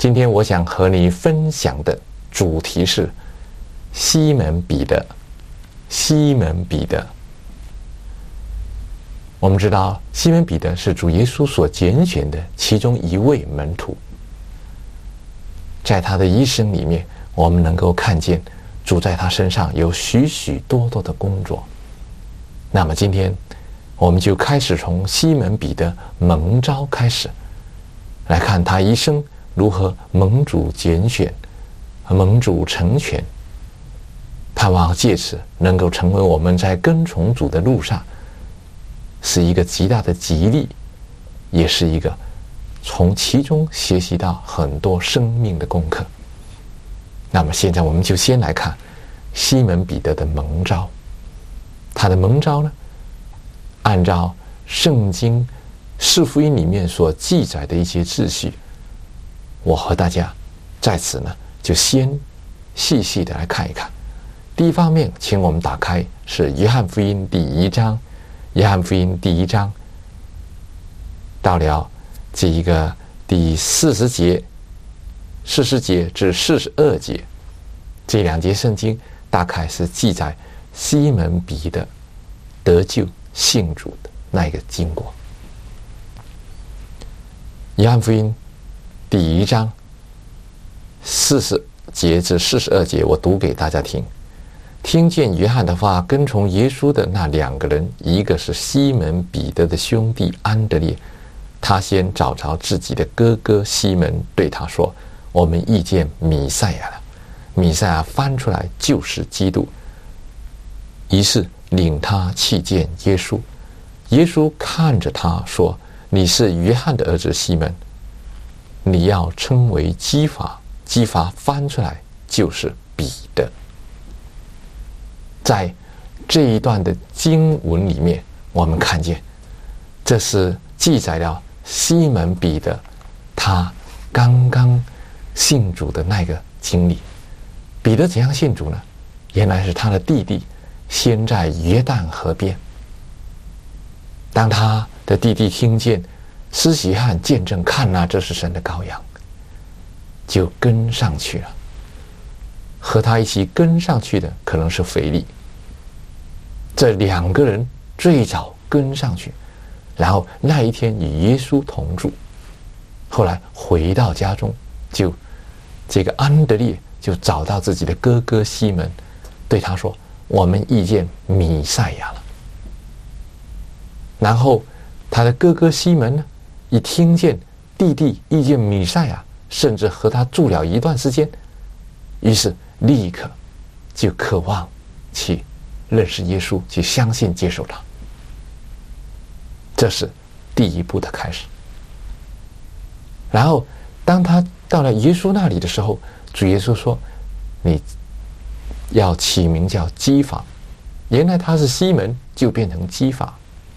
今天我想和你分享的主题是西门彼得。西门彼得，我们知道西门彼得是主耶稣所拣选的其中一位门徒。在他的一生里面，我们能够看见主在他身上有许许多多的工作。那么今天我们就开始从西门彼得蒙召开始，来看他一生如何蒙主拣选，蒙主成全。盼望借此能够成为我们在跟从主的路上是一个极大的激励，也是一个从其中学习到很多生命的功课。那么现在我们就先来看西门彼得的蒙召。他的蒙召呢，按照圣经四福音里面所记载的一些秩序，我和大家在此呢就先细细的来看一看。第一方面，请我们打开是约翰福音第1章，约翰福音第1章到了这一个第40节至42节，这2节圣经大概是记载西门彼得得救信主的那一个经过。约翰福音第1章40节至42节，我读给大家听。听见约翰的话，跟从耶稣的那2个人，一个是西门彼得的兄弟安德烈，他先找着自己的哥哥西门，对他说：“我们遇见弥赛亚了。”弥赛亚翻出来就是基督。于是领他去见耶稣。耶稣看着他说：“你是约翰的儿子西门，你要称为基法。”基法翻出来就是彼得。在这一段的经文里面，我们看见这是记载了西门彼得他刚刚信主的那个经历。彼得怎样信主呢？原来是他的弟弟先在约旦河边，当他的弟弟听见施洗约翰见证，看哪，这是神的羔羊，就跟上去了。和他一起跟上去的可能是腓利。这2个人最早跟上去，然后那一天与耶稣同住。后来回到家中，就这个安德烈就找到自己的哥哥西门，对他说：“我们遇见弥赛亚了。”然后他的哥哥西门呢，一听见弟弟遇见弥赛亚，甚至和他住了一段时间，于是立刻就渴望去认识耶稣，去相信接受他。这是第一步的开始。然后当他到了耶稣那里的时候，主耶稣说：“你要起名叫基法。”原来他是西门，就变成基法。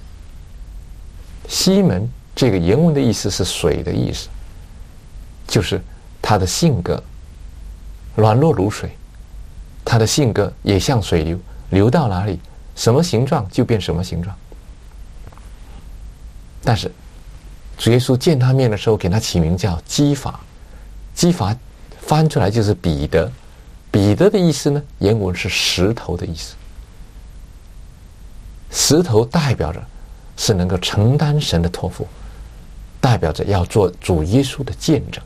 西门这个原文的意思是水的意思，就是他的性格软弱如水，他的性格也像水流，流到哪里什么形状就变什么形状。但是主耶稣见他面的时候，给他起名叫基法。基法翻出来就是彼得。彼得的意思呢，原文是石头的意思。石头代表着是能够承担神的托付，代表着要做主耶稣的见证，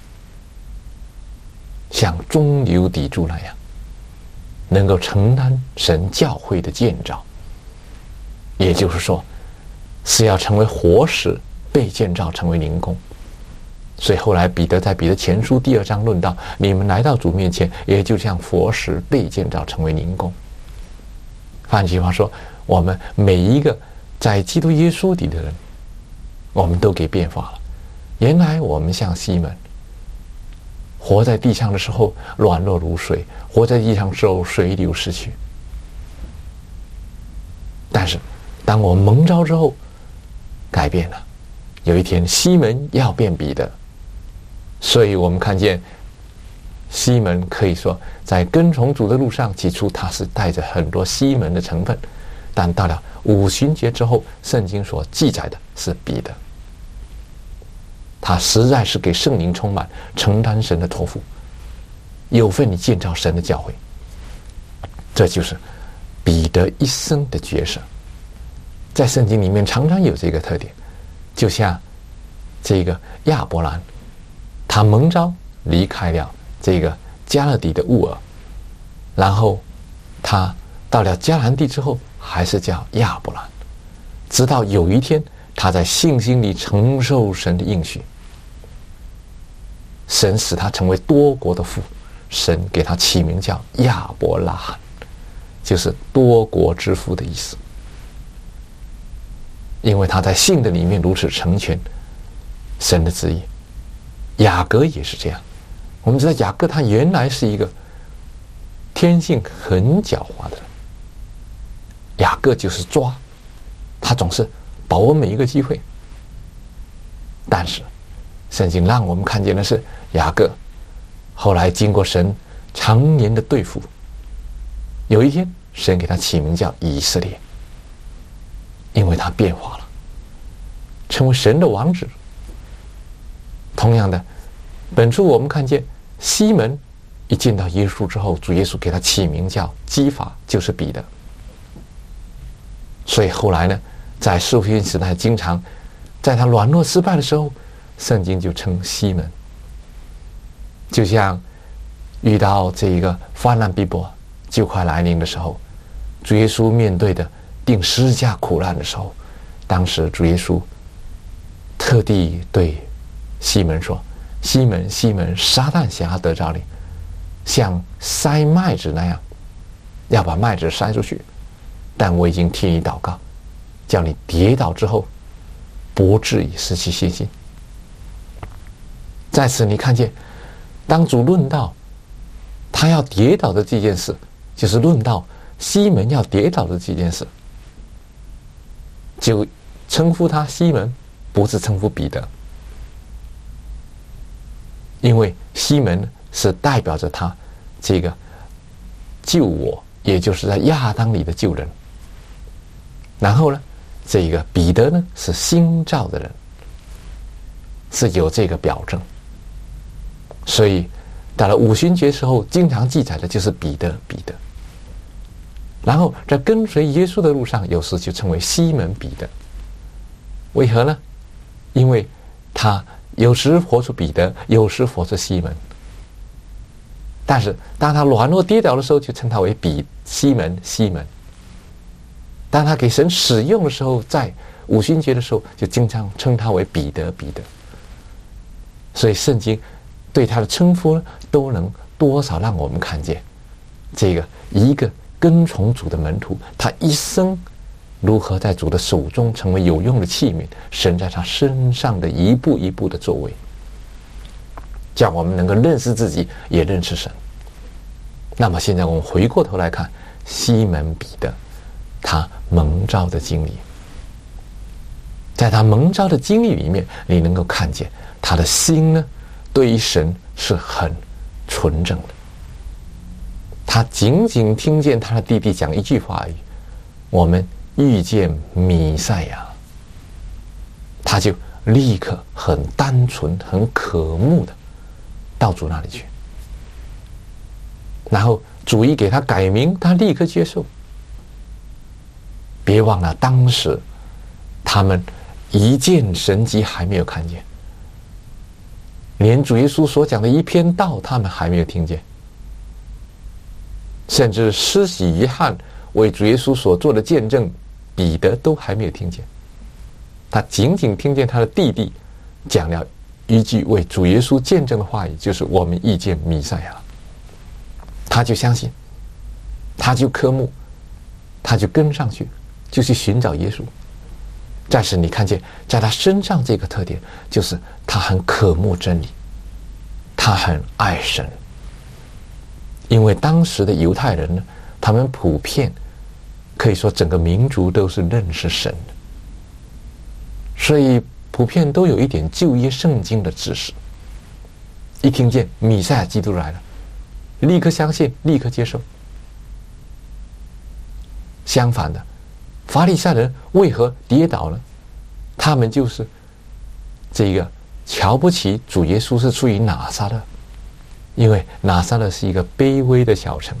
像中流砥柱那样，能够承担神教会的建造。也就是说，是要成为活石，被建造成为灵宫。所以后来彼得在彼得前书第2章论到，你们来到主面前，也就像活石被建造成为灵宫。换句话说，我们每一个在基督耶稣里的人，我们都给变化了。原来我们像西门，活在地上的时候软弱如水，活在地上之后水流失去。但是当我们蒙召之后，改变了。有一天西门要变彼得，所以我们看见西门可以说在跟从主的路上，起初他是带着很多西门的成分，但到了五旬节之后，圣经所记载的是彼得。 他实在是给圣灵充满，承担神的托付，有份于建造神的教会。这就是彼得一生的角色。在圣经里面常常有这个特点，就像这个亚伯兰，他蒙召离开了这个迦勒底的乌尔，然后他到了迦南地之后还是叫亚伯兰，直到有一天他在信心里承受神的应许，神使他成为多国的父，神给他起名叫亚伯拉罕，就是多国之父的意思。因为他在信的里面如此成全神的旨意。雅各也是这样，我们知道雅各他原来是一个天性很狡猾的人，雅各就是抓，他总是把握每一个机会。但是圣经让我们看见的是，雅各后来经过神常年的对付，有一天神给他起名叫以色列，因为他变化了，成为神的王子。同样的，本书我们看见西门一见到耶稣之后，主耶稣给他起名叫基法，就是彼得。所以后来呢，在使徒行传时代，经常在他软弱失败的时候，圣经就称西门。就像遇到这一个患难逼迫就快来临的时候，主耶稣面对的定十字架苦难的时候，当时主耶稣特地对西门说：西门，西门，撒旦想要得着你，像筛麦子那样，要把麦子筛出去，但我已经替你祷告，叫你跌倒之后不至于失去信心。在此你看见，当主论到他要跌倒的这件事，就是论到西门要跌倒的这件事，就称呼他西门，不是称呼彼得，因为西门是代表着他这个救我，也就是在亚当里的救人。然后呢，这个彼得呢是新造的人，是有这个表证。所以到了五旬节时候，经常记载的就是彼得，彼得。然后在跟随耶稣的路上，有时就称为西门彼得。为何呢？因为他有时活出彼得，有时活出西门。但是当他软弱跌倒的时候，就称他为西门，西门。当他给神使用的时候，在五旬节的时候，就经常称他为彼得，彼得。所以圣经对他的称呼呢，都能多少让我们看见这个一个跟从主的门徒，他一生如何在主的手中成为有用的器皿，神在他身上的一步一步的作为，叫我们能够认识自己，也认识神。那么现在我们回过头来看西门彼得，他蒙召的经历，在他蒙召的经历里面，你能够看见他的心呢，对于神是很纯正的。他仅仅听见他的弟弟讲一句话而已，我们遇见弥赛亚，他就立刻很单纯很渴慕的到主那里去，然后主一给他改名，他立刻接受。别忘了当时他们一件神迹还没有看见，连主耶稣所讲的一篇道他们还没有听见，甚至施洗约翰为主耶稣所做的见证，彼得都还没有听见。他仅仅听见他的弟弟讲了一句为主耶稣见证的话语，就是我们遇见弥赛亚，他就相信，他就科目，他就跟上去，就去寻找耶稣。但是你看见在他身上这个特点，就是他很渴慕真理，他很爱神。因为当时的犹太人呢，他们普遍可以说整个民族都是认识神的，所以普遍都有一点旧约圣经的知识。一听见弥赛亚基督来了，立刻相信，立刻接受。相反的，法利赛人为何跌倒呢？他们就是这个瞧不起主耶稣是出于拿撒勒，因为拿撒勒是一个卑微的小城，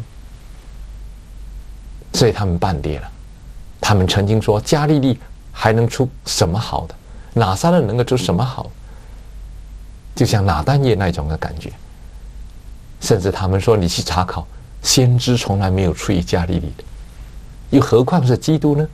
所以他们半跌了。他们曾经说加利利还能出什么好的，拿撒勒能够出什么好，就像拿但业那种的感觉。甚至他们说，你去查考，先知从来没有出于加利利的，又何况是基督呢？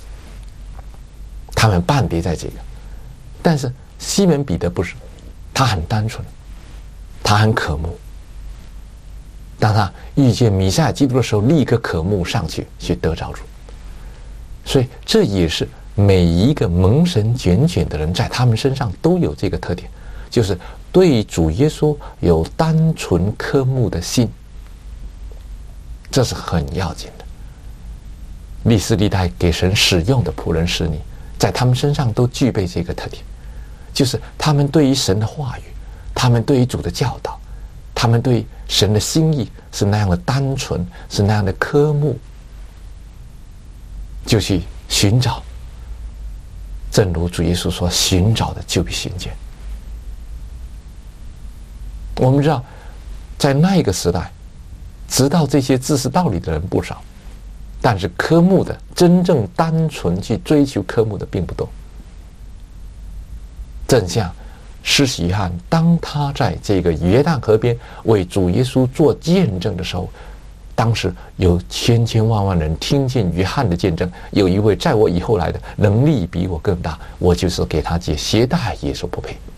他们半跌在这个。但是西门彼得不是，他很单纯，他很渴慕。当他遇见弥赛亚基督的时候，立刻渴慕上去得着主。所以这也是每一个蒙神拣选的人在他们身上都有这个特点，就是对主耶稣有单纯渴慕的心，这是很要紧的。历世历代给神使用的仆人使女，在他们身上都具备这个特点，就是他们对于神的话语，他们对于主的教导，他们对神的心意是那样的单纯，是那样的渴慕，就去寻找。正如主耶稣说，寻找的就必寻见。我们知道在那个时代，知道这些知识道理的人不少，但是科目的真正单纯去追求科目的并不多。正像施洗约翰，当他在这个约旦河边为主耶稣做见证的时候，当时有千千万万人听见约翰的见证，有一位在我以后来的能力比我更大，我就是给他解鞋带也说不配。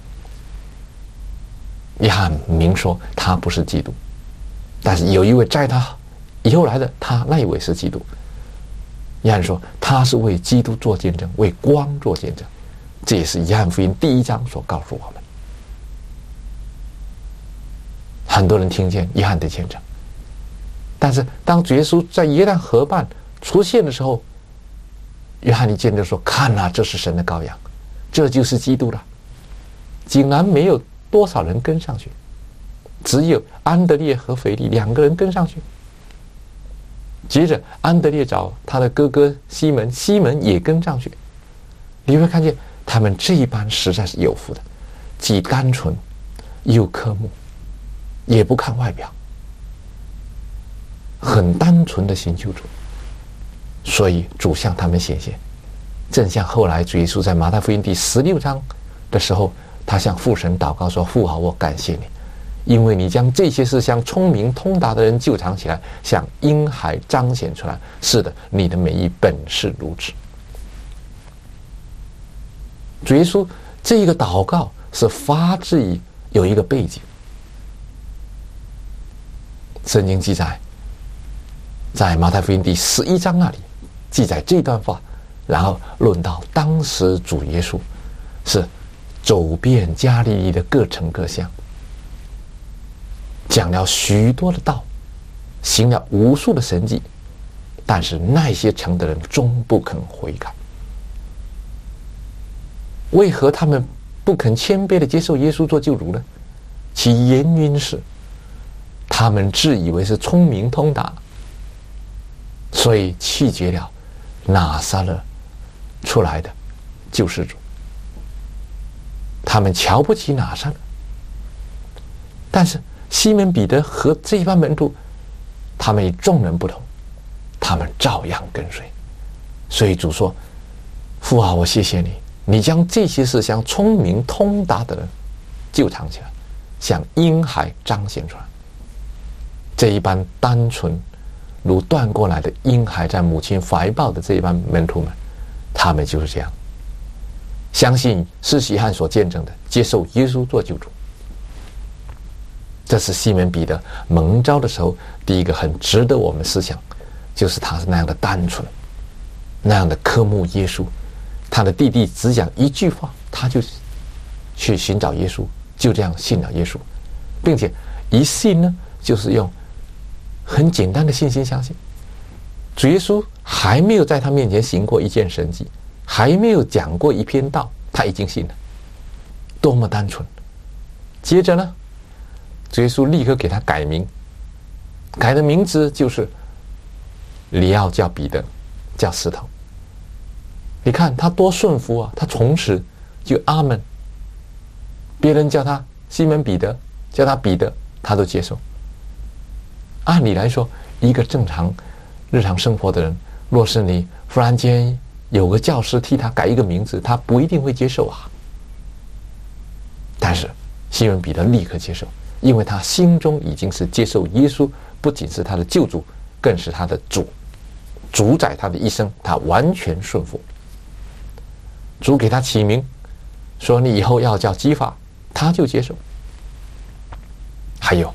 约翰明说他不是基督，但是有一位在他以后来的，他那一位是基督。约翰说他是为基督做见证，为光做见证，这也是约翰福音第1章所告诉我们。很多人听见约翰的见证，但是当主耶稣在约旦河畔出现的时候，约翰一见就说：“看啊，这是神的羔羊，这就是基督了。”竟然没有多少人跟上去，只有安德烈和腓力2个人跟上去。接着安德烈找他的哥哥西门，西门也跟上去。你会看见他们这一班实在是有福的，既单纯又渴慕，也不看外表，很单纯的寻求主。所以主向他们显现，正像后来主耶稣在马太福音第16章的时候，他向父神祷告说：“父啊，我感谢你，因为你将这些事向聪明通达的人就藏起来，向婴孩彰显出来。是的，你的美意本是如此。”主耶稣这个祷告是发自于有一个背景。圣经记载，在马太福音第11章那里记载这段话，然后论到当时主耶稣是走遍加利利的各城各乡，讲了许多的道，行了无数的神迹，但是那些城的人终不肯悔改。为何他们不肯谦卑的接受耶稣做救主呢？其原因是他们自以为是聪明通达，所以弃绝了拿撒勒出来的救世主。他们瞧不起拿撒勒，但是西门彼得和这一班门徒，他们与众人不同，他们照样跟随。所以主说：“父啊，我谢谢你，你将这些事向聪明通达的人就藏起来，向婴孩彰显出来。”这一班单纯如断过来的婴孩在母亲怀抱的这一班门徒们，他们就是这样相信施洗约翰所见证的，接受耶稣做救主。这是西门彼得蒙召的时候第一个很值得我们思想，就是他是那样的单纯，那样的渴慕耶稣。他的弟弟只讲一句话，他就去寻找耶稣，就这样信了耶稣，并且一信呢，就是用很简单的信心相信。主耶稣还没有在他面前行过一件神迹，还没有讲过一篇道，他已经信了，多么单纯。接着呢，主耶稣立刻给他改名，改的名字就是里奥叫彼得，叫石头。你看他多顺服啊，他从此就阿门， 别人叫他西门彼得，叫他彼得，他都接受。按理来说，一个正常日常生活的人，若是你忽然间有个教师替他改一个名字，他不一定会接受啊。但是西门彼得立刻接受，因为他心中已经是接受耶稣不仅是他的救主，更是他的主，主宰他的一生，他完全顺服。主给他起名，说你以后要叫基法，他就接受。还有，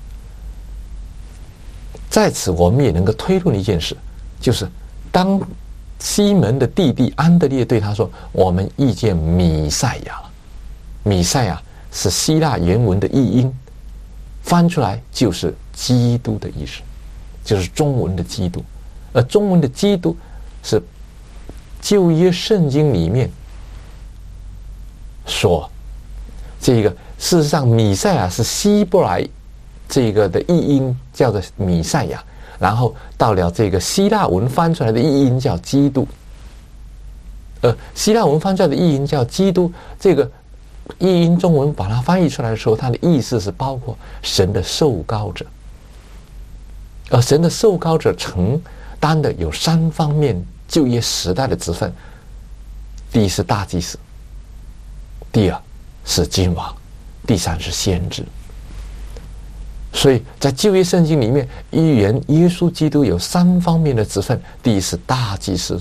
在此我们也能够推论一件事，就是当西门的弟弟安德烈对他说：“我们遇见弥赛亚了。”弥赛亚是希腊原文的译音，翻出来就是基督的意思，就是中文的基督。而中文的基督是旧约圣经里面说这个，事实上弥赛亚是希伯来这个的译音叫做弥赛亚，然后到了这个希腊文翻出来的译音叫基督。希腊文翻出来的译音叫基督，这个译音中文把它翻译出来的时候，它的意思是包括神的受膏者。而神的受膏者承担的有3方面旧约时代的职分：第一是大祭司，第二是君王，第三是先知。所以在旧约圣经里面，预言耶稣基督有3方面的职分。第一是大祭司，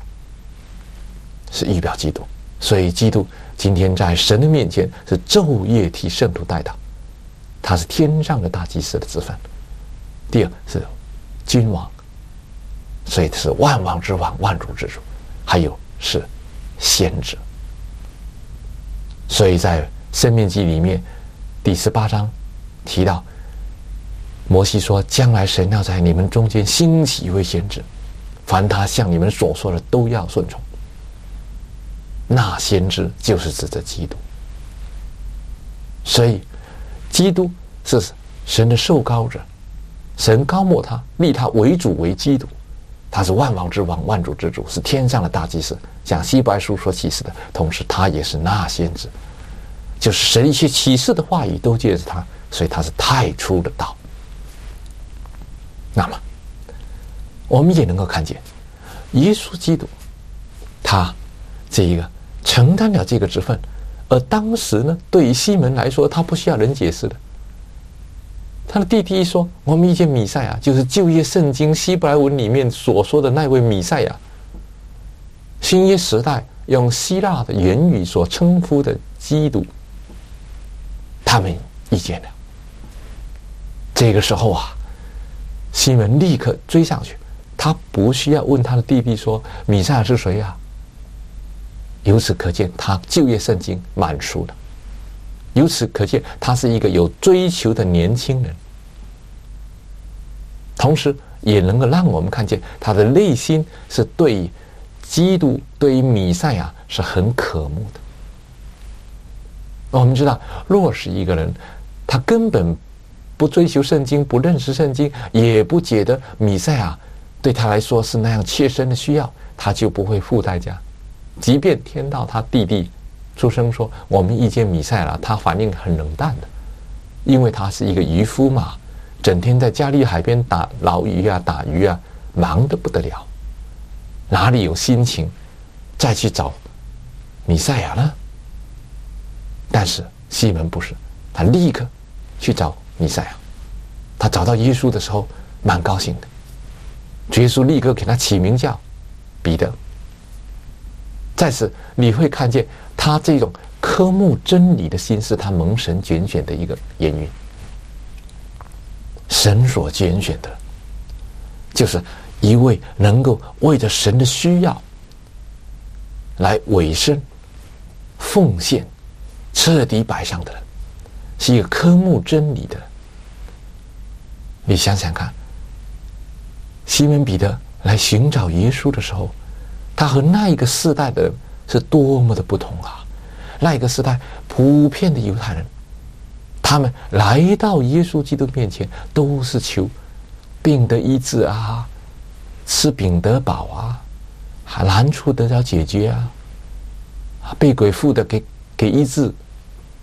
是预表基督，所以基督今天在神的面前是昼夜替圣徒代祷，他是天上的大祭司的职分。第二是君王，所以是万王之王，万主之主。还有是先知，所以在申命记里面第18章提到，摩西说：“将来神要在你们中间兴起一位先知，凡他向你们所说的都要顺从。”那先知就是指着基督，所以基督是神的受膏者，神膏抹他，立他为主为基督，他是万王之王，万主之主，是天上的大祭司，像希伯来书所启示的。同时他也是那先知，就是神一切启示的话语都借着他，所以他是太初的道。那么我们也能够看见耶稣基督他这一个承担了这个职分，而当时呢，对于西门来说，他不需要人解释的。他的弟弟一说：“我们遇见弥赛亚，就是旧约圣经希伯来文里面所说的那位弥赛亚。”新约时代用希腊的原语所称呼的基督，他们遇见了。这个时候啊，西门立刻追上去，他不需要问他的弟弟说：“弥赛亚是谁啊？”由此可见，他旧约圣经满书的。由此可见，他是一个有追求的年轻人，同时也能够让我们看见他的内心是对于基督、对于弥赛亚是很渴慕的。我们知道，若是一个人他根本不追求圣经，不认识圣经，也不觉得弥赛亚对他来说是那样切身的需要，他就不会付代价。即便听到他弟弟出声说我们遇见弥赛亚，他反应很冷淡的，因为他是一个渔夫嘛，整天在加利海边打捞鱼啊、打鱼啊，忙得不得了，哪里有心情再去找弥赛亚呢？但是西门不是，他立刻去找弥赛亚。他找到耶稣的时候蛮高兴的，耶稣立刻给他起名叫彼得。在此你会看见他这种科目真理的心是他蒙神拣选的一个原因。神所拣选的就是一位能够为着神的需要来委身奉献彻底摆上的人，是一个科目真理的人。你想想看，西门彼得来寻找耶稣的时候，他和那一个世代的人是多么的不同啊！那一个时代普遍的犹太人，他们来到耶稣基督面前，都是求病得医治啊，吃饼得饱啊，难处得到解决啊，被鬼附的给医治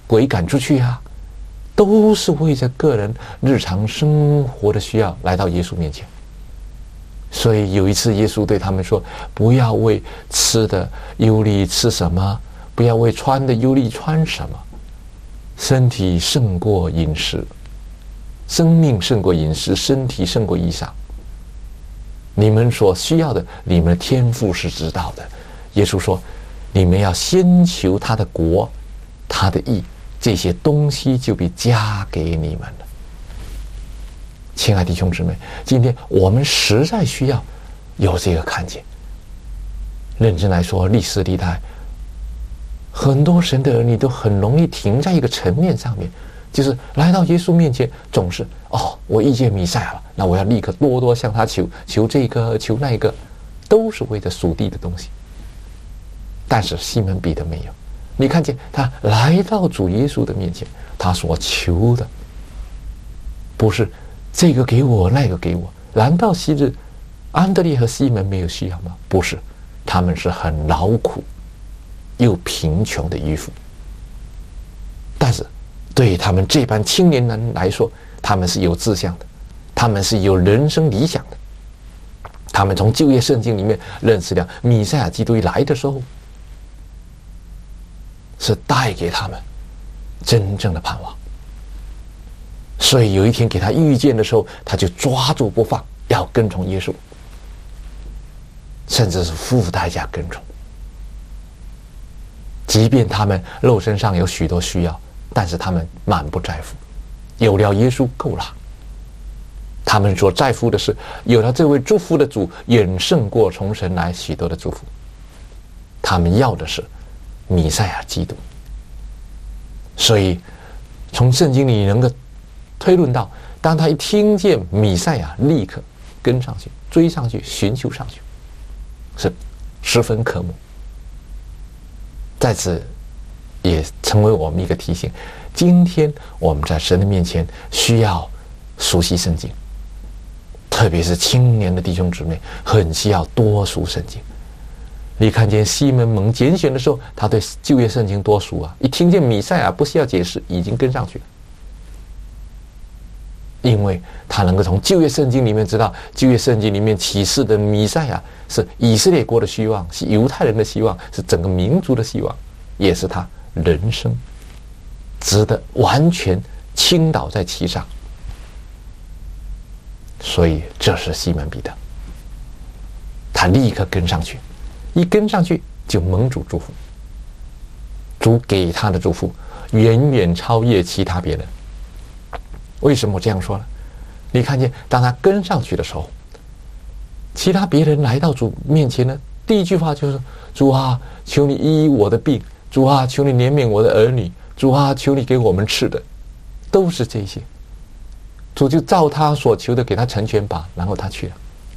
鬼赶出去啊，都是为着个人日常生活的需要来到耶稣面前。所以有一次耶稣对他们说，不要为吃的忧虑吃什么，不要为穿的忧虑穿什么，身体胜过饮食，生命胜过饮食，身体胜过衣裳。你们所需要的，你们的天父是知道的。耶稣说，你们要先求他的国，他的义，这些东西就被加给你们了。亲爱的弟兄姊妹，今天我们实在需要有这个看见。认真来说，历史历代很多神的儿女都很容易停在一个层面上面，就是来到耶稣面前，总是我遇见弥赛亚了，那我要立刻多多向他求这个求那个，都是为了属地的东西。但是西门彼得没有，你看见他来到主耶稣的面前，他所求的不是这个给我那个给我。难道昔日安德烈和西门没有需要吗？不是，他们是很劳苦又贫穷的渔夫。但是对他们这般青年人来说，他们是有志向的，他们是有人生理想的。他们从旧约圣经里面认识了弥赛亚基督一来的时候，是带给他们真正的盼望。所以有一天给他遇见的时候，他就抓住不放，要跟从耶稣，甚至是付代价跟从。即便他们肉身上有许多需要，但是他们满不在乎，有了耶稣够了。他们所在乎的是，有了这位祝福的主，远胜过从神来许多的祝福。他们要的是弥赛亚基督。所以从圣经里能够推论到，当他一听见弥赛亚，立刻跟上去，追上去，寻求上去，是十分渴慕。在此也成为我们一个提醒，今天我们在神的面前需要熟悉圣经，特别是青年的弟兄姊妹很需要多熟圣经。你看见西门蒙拣选的时候，他对旧约圣经多熟啊，一听见弥赛亚不需要解释，已经跟上去了。因为他能够从旧约圣经里面知道，旧约圣经里面启示的弥赛亚是以色列国的希望，是犹太人的希望，是整个民族的希望，也是他人生值得完全倾倒在其上。所以这是西门彼得，他立刻跟上去，一跟上去就蒙主祝福。主给他的祝福远远超越其他别人。为什么我这样说呢？你看见当他跟上去的时候，其他别人来到主面前呢，第一句话就是，主啊，求你医我的病，主啊，求你怜悯我的儿女，主啊，求你给我们吃的，都是这些。主就照他所求的给他成全吧，然后他去了，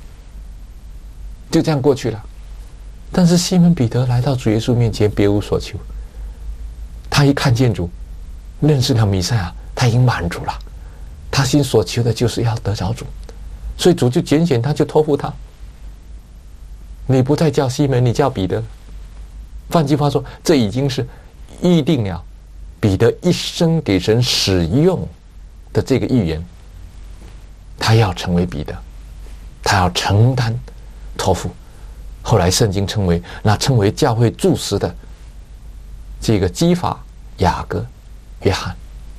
就这样过去了。但是西门彼得来到主耶稣面前，别无所求。他一看见主，认识了弥赛亚，他已经满足了。他心所求的就是要得着主，所以主就拣选他，就托付他。你不再叫西门，你叫彼得。换句话说，这已经是预定了彼得一生给神使用的这个预言。他要成为彼得，他要承担托付。后来圣经称为教会柱石的这个基法、雅各、约翰，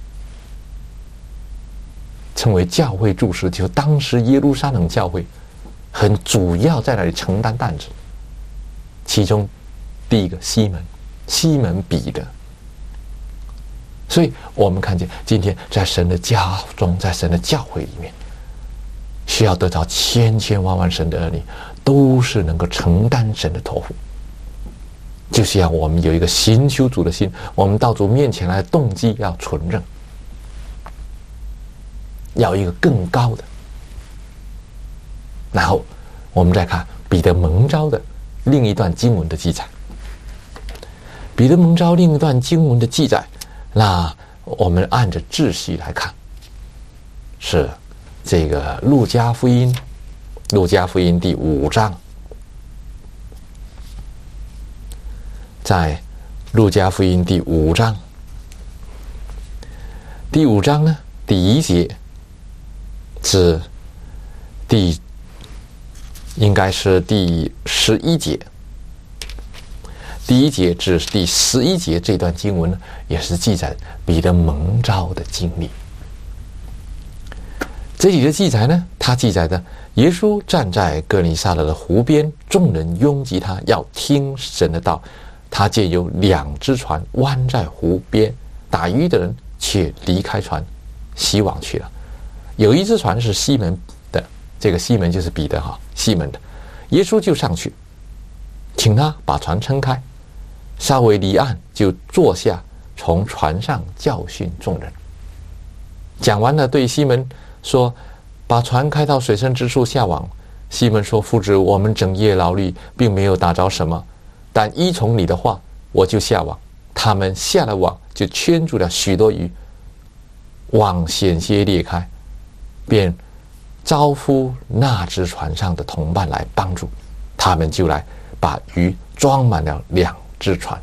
称为教会柱石，就当时耶路撒冷教会很主要在那里承担担子。其中第一个西门彼得。所以我们看见今天在神的家中，在神的教会里面，需要得到千千万万神的儿女，都是能够承担神的托付。就是要我们有一个寻求主的心，我们到主面前来的动机要纯正，要一个更高的。然后我们再看彼得蒙召的另一段经文的记载。彼得蒙召另一段经文的记载，那我们按着秩序来看，是这个路加福音第5章。在路加福音第5章第5章呢，第1节至应该是第11节，第1节至第11节这段经文呢，也是记载彼得蒙召的经历。这里的记载呢，他记载的耶稣站在哥尼撒勒的湖边，众人拥挤他，要听神的道。他借由2只船弯在湖边，打鱼的人却离开船，西往去了。有一只船是西门的，这个西门就是彼得西门的。耶稣就上去，请他把船撑开，稍微离岸，就坐下，从船上教训众人。讲完了，对西门说：“把船开到水深之处下网。”西门说：“夫子，我们整夜劳力，并没有打着什么，但依从你的话，我就下网。”他们下了网，就圈住了许多鱼，网险些裂开，便招呼那只船上的同伴来帮助。他们就来把鱼装满了2只船，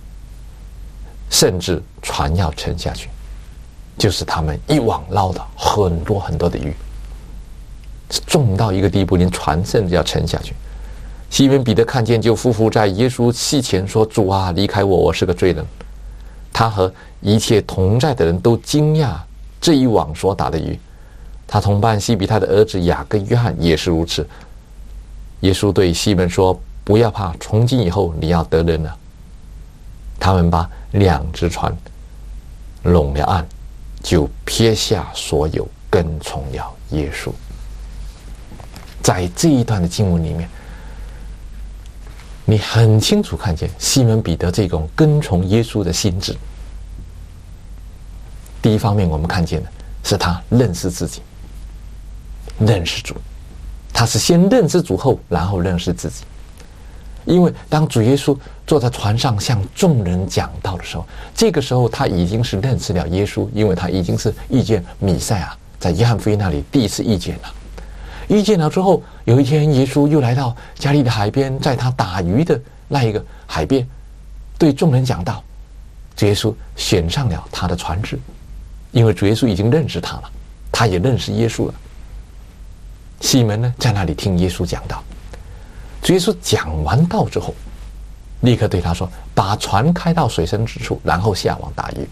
甚至船要沉下去，就是他们一网捞到很多很多的鱼，重到一个地步，连船甚至要沉下去。西门彼得看见，就匍匐在耶稣膝前说：“主啊，离开我，我是个罪人。”他和一切同在的人都惊讶这一网所打的鱼。他同伴西比他的儿子雅各、约翰也是如此。耶稣对西门说：“不要怕，从今以后你要得人了。”他们把2只船拢了岸，就撇下所有，跟从了耶稣。在这一段的经文里面，你很清楚看见西门彼得这种跟从耶稣的心智。第一方面，我们看见的是他认识自己，认识主。他是先认识主后，然后认识自己。因为当主耶稣坐在船上向众人讲道的时候，这个时候他已经是认识了耶稣，因为他已经是遇见弥赛亚，在约翰福音那里第一次遇见了。遇见了之后，有一天耶稣又来到加利利海边，在他打鱼的那一个海边，对众人讲道。主耶稣选上了他的船只，因为主耶稣已经认识他了，他也认识耶稣了。西门呢，在那里听耶稣讲道。主耶稣讲完道之后，立刻对他说：“把船开到水深之处，然后下网打鱼。”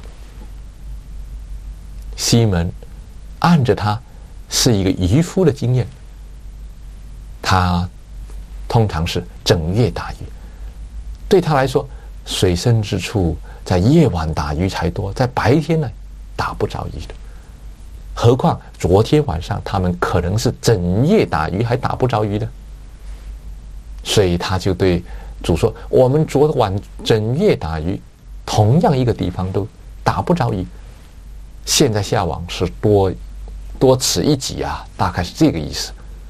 西门按着他是一个渔夫的经验，他通常是整夜打鱼。对他来说，水深之处在夜晚打鱼才多，在白天呢打不着鱼的。何况昨天晚上他们可能是整夜打鱼还打不着鱼的。所以他就对主说：“我们昨晚整夜打鱼，同样一个地方都打不着鱼，现在下网是多此一举啊，大概是这个意思。”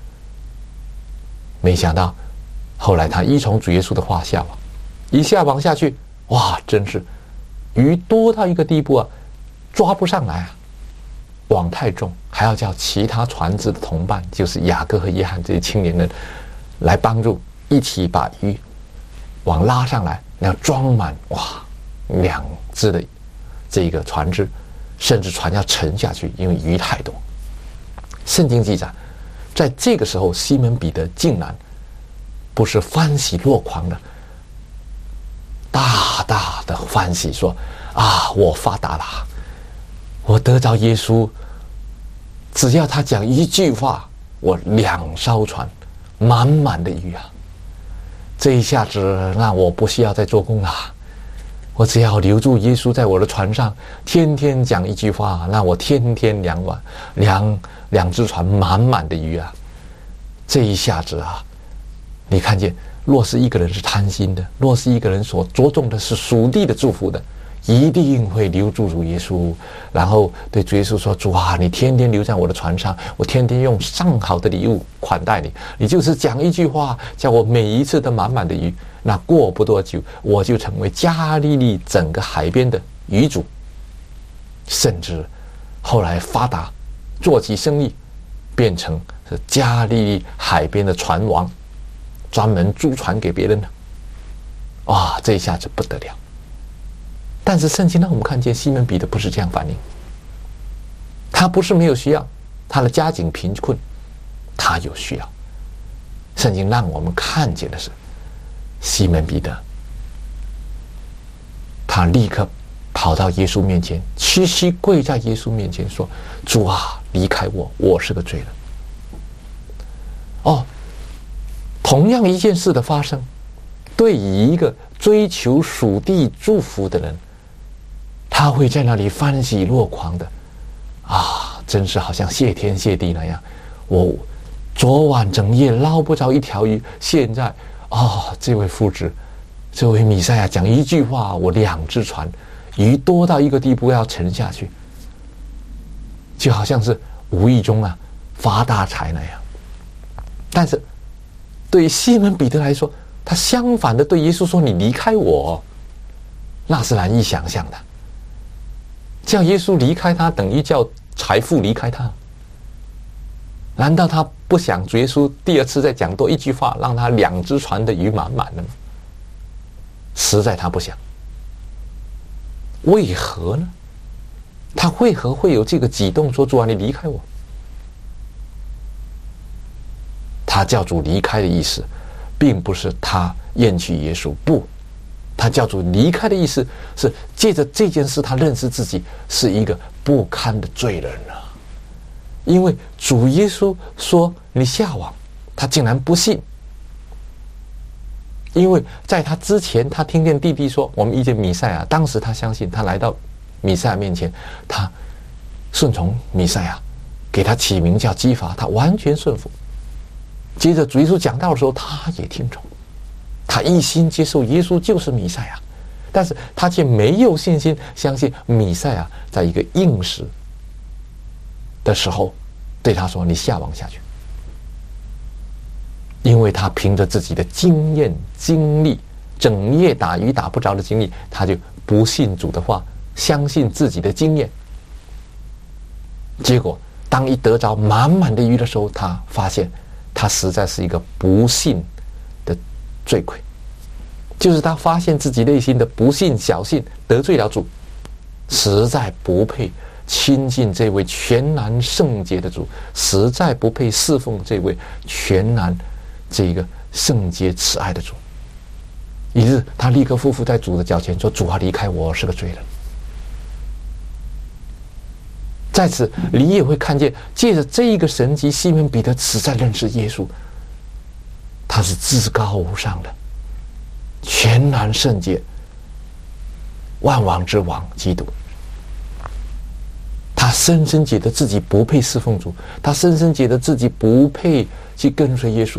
没想到后来他依从主耶稣的话下网，一下网下去，哇，真是鱼多到一个地步啊，抓不上来啊，网太重，还要叫其他船只的同伴，就是雅各和约翰这些青年人来帮助，一起把鱼网拉上来，然后装满2只的这个船只，甚至船要沉下去，因为鱼太多。圣经记载，在这个时候，西门彼得竟然不是欢喜若狂的，大大的欢喜说：“啊，我发达了，我得着耶稣，只要他讲一句话，我2艘船满满的鱼啊！这一下子让我不需要再做工了，我只要留住耶稣在我的船上，天天讲一句话，让我天天两只船满满的鱼啊！这一下子啊，你看见，若是一个人是贪心的，若是一个人所着重的是属地的祝福的，一定会留住主耶稣，然后对主耶稣说：“主啊，你天天留在我的船上，我天天用上好的礼物款待你。你就是讲一句话，叫我每一次都满满的鱼。那过不多久，我就成为加利利整个海边的渔主，甚至后来发达，做起生意，变成是加利利海边的船王，专门租船给别人的。哇，这一下子不得了！”但是圣经让我们看见西门彼得不是这样反应。 他不是没有需要，他的家境贫困，他有需要。圣经让我们看见的是，西门彼得，他立刻跑到耶稣面前，屈膝跪在耶稣面前说：“主啊，离开我，我是个罪人。”哦，同样一件事的发生，对于一个追求属地祝福的人，他会在那里欢喜若狂的啊，真是好像谢天谢地那样。我昨晚整夜捞不着一条鱼，现在这位父子，这位弥赛亚讲一句话，我2只船鱼多到一个地步要沉下去，就好像是无意中发大财那样。但是对于西门彼得来说，他相反的对耶稣说：“你离开我。”那是难以想象的。叫耶稣离开他，等于叫财富离开他。难道他不想主耶稣第2次再讲多一句话，让他2只船的鱼满满的吗？实在他不想。为何呢？他为何会有这个举动说：“主啊，你离开我？”他叫主离开的意思，并不是他厌弃耶稣，不，他叫主离开的意思是借着这件事，他认识自己是一个不堪的罪人啊。因为主耶稣说你下网，他竟然不信。因为在他之前，他听见弟弟说我们遇见弥赛亚，当时他相信，他来到弥赛亚面前，他顺从弥赛亚，给他起名叫基法，他完全顺服。接着主耶稣讲道的时候，他也听从，他一心接受耶稣就是弥赛亚，但是他却没有信心相信弥赛亚在一个应时的时候对他说：“你下网下去。”因为他凭着自己的经验经历，整夜打鱼打不着的经历，他就不信主的话，相信自己的经验。结果当一得着满满的鱼的时候，他发现他实在是一个不信的罪魁，就是他发现自己内心的不信小信得罪了主，实在不配亲近这位全然圣洁的主，实在不配侍奉这位全然这个圣洁慈爱的主。于是他立刻匍匐在主的脚前说：“主啊，离开我，是个罪人。”在此你也会看见，借着这一个神迹，西门彼得实在认识耶稣，他是至高无上的全然圣洁万王之王基督。他深深觉得自己不配侍奉主，他深深觉得自己不配去跟随耶稣。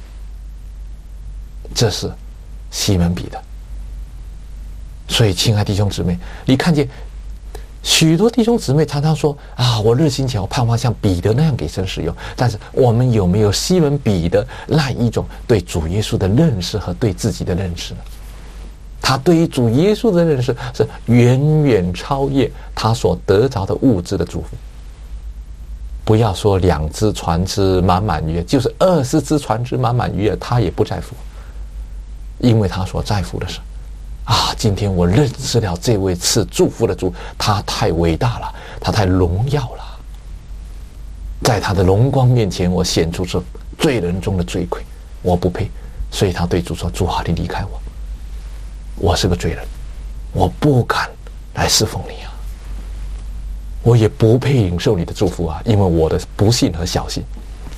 这是西门彼得。所以亲爱的弟兄姊妹，你看见许多弟兄姊妹常常说：“我热心求盼望像彼得那样给神使用。”但是我们有没有西门彼得那一种对主耶稣的认识和对自己的认识呢？他对于主耶稣的认识是远远超越他所得着的物质的祝福。不要说2只船只满满鱼，就是20只船只满满鱼，他也不在乎，因为他所在乎的是今天我认识了这位赐祝福的主，他太伟大了，他太荣耀了，在他的荣光面前，我显出是罪人中的罪魁，我不配。所以他对主说：“主啊，你离开我，我是个罪人，我不敢来侍奉你啊，我也不配领受你的祝福啊，因为我的不信和小信。”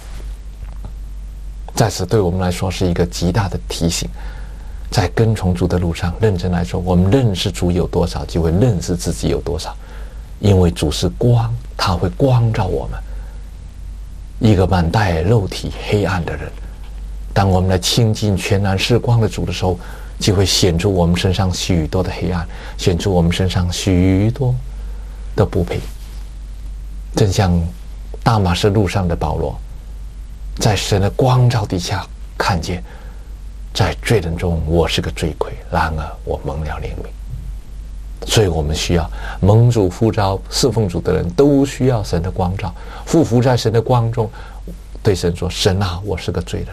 在此对我们来说是一个极大的提醒，在跟从主的路上，认真来说，我们认识主有多少，就会认识自己有多少。因为主是光，他会光照我们。一个满带肉体黑暗的人，当我们来亲近全然是光的主的时候，就会显出我们身上许多的黑暗，显出我们身上许多的不配。正像大马士路上的保罗，在神的光照底下看见，在罪人中我是个罪魁，然而我蒙了怜悯。所以我们需要蒙主呼召侍奉主的人都需要神的光照，匍匐在神的光中，对神说：“神啊，我是个罪人，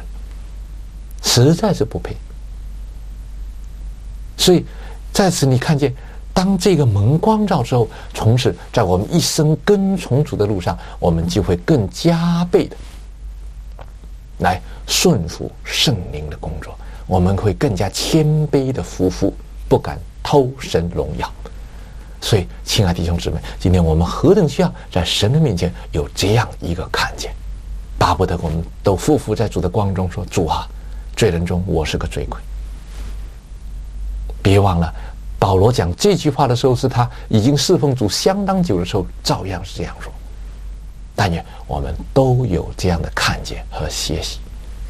实在是不配。”所以在此你看见， 当这个蒙光照之后，从此在我们一生跟从主的路上，我们就会更加倍的来顺服圣灵的工作，我们会更加谦卑的服服，不敢偷神荣耀。所以亲爱的弟兄姊妹，今天我们何等需要在神的面前有这样一个看见，巴不得我们都匍匐在主的光中说，主啊，罪人中我是个罪魁。别忘了保罗讲这句话的时候，是他已经侍奉主相当久的时候，照样是这样说。但愿我们都有这样的看见和学习。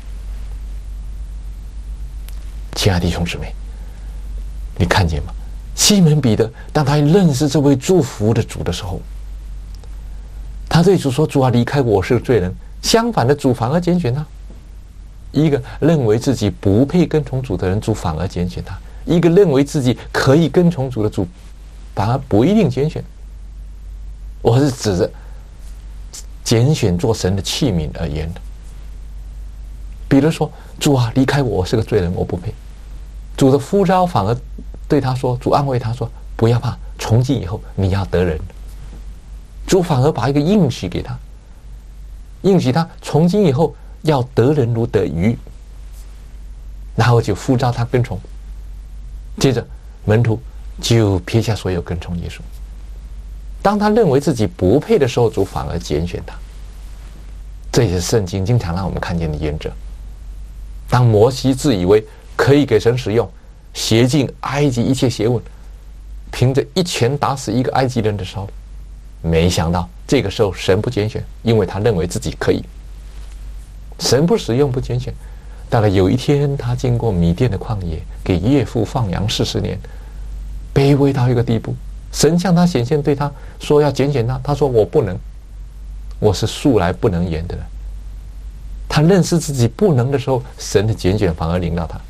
亲爱的弟兄姊妹，你看见吗？西门彼得当他认识这位祝福的主的时候，他对主说，主啊，离开我是个罪人。相反的，主反而拣选他。一个认为自己不配跟从主的人，主反而拣选他；一个认为自己可以跟从主的主，反而不一定拣选。我是指着拣选做神的器皿而言的。比如说，主啊，离开我是个罪人，我不配。主的呼召反而对他说，主安慰他说，不要怕，从今以后你要得人。主反而把一个应许给他，应许他从今以后要得人如得鱼，然后就呼召他跟从。接着门徒就撇下所有跟从耶稣。当他认为自己不配的时候，主反而拣选他。这也是圣经经常让我们看见的原则。当摩西自以为可以给神使用，洁净埃及一切邪恶，凭着一拳打死一个埃及人的时候，没想到这个时候神不拣选，因为他认为自己可以。神不使用，不拣选。到了有一天，他经过米甸的旷野，给岳父放羊40年，卑微到一个地步，神向他显现，对他说要拣选他，他说我不能，我是素来不能言的人。他认识自己不能的时候，神的拣选反而临到他，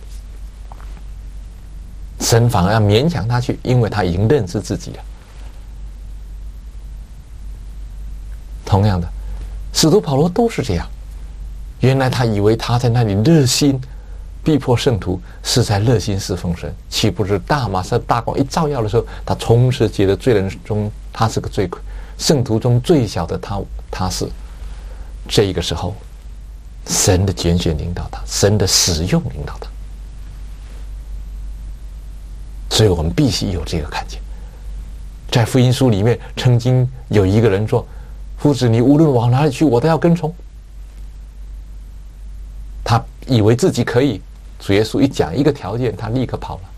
神反而要勉强他去，因为他已经认识自己了。同样的，使徒保罗都是这样。原来他以为他在那里热心逼迫圣徒，是在热心侍奉神，岂不知大马士大光一照耀的时候，他从此觉得罪人中他是个罪魁，圣徒中最小的他是。这个时候，神的拣选领导他，神的使用领导他。所以我们必须有这个看见。在福音书里面，曾经有一个人说，夫子，你无论往哪里去，我都要跟从。他以为自己可以，主耶稣一讲一个条件，他立刻跑了。